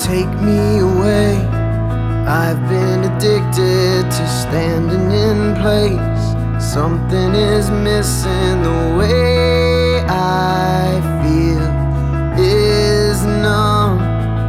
Take me away. I've been addicted to standing in place. Something is missing. The way I feel is numb.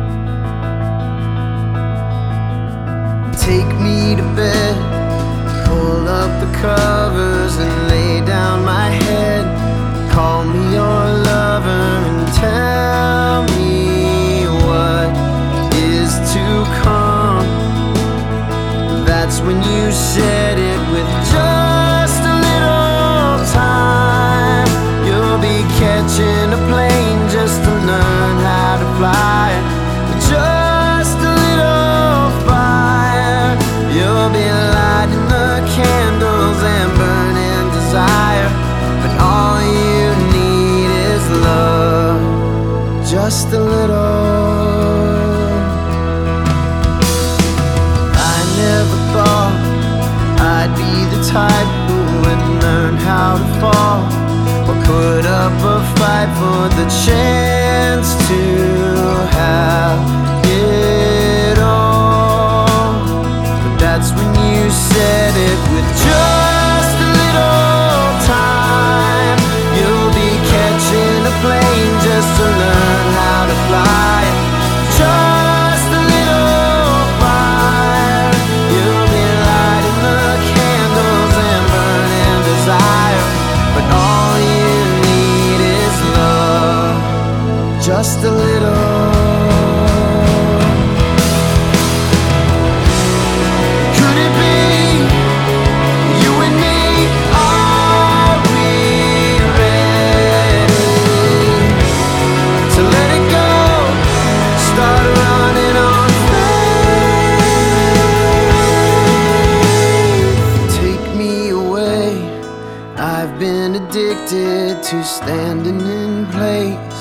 Take me to bed. Pull up the covers and lay down my head. Call me your lover and tell me what is to come. That's when you said it. With just a little time, you'll be catching a plane just to learn how to fly. With just a little fire, you'll be lighting the candles and burning desire. But all you need is love, just a little. I never thought I'd be the type who would learn how to fall, or put up a fight for the chance to have it all. But that's when you said it. With just a little time, you'll be catching a plane just to learn how to fly. Just a little fire, you'll be lighting the candles and burning desire. But all you need is love, just a little. Could it be you and me? Are we ready to let it go? Start running on faith. Take me away. I've been addicted to standing in place.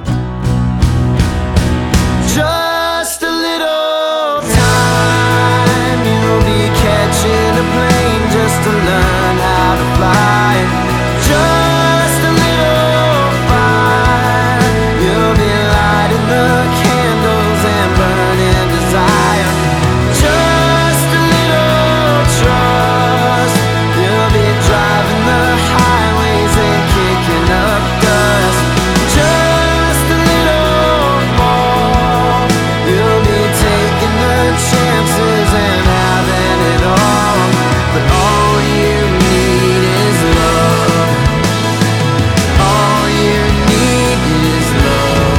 Just a little time, you'll be catching a plane just to learn how to fly. Just a little fire, you'll be lighting the candles and burning desire. Just a little trust, you'll be driving the highways and kicking up dust. Just a little more, you'll be taking the chances and having it all. But all you need is love. All you need is love.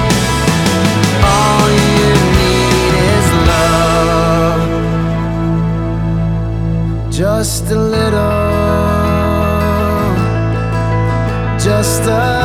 All you need is love. Just a little, just a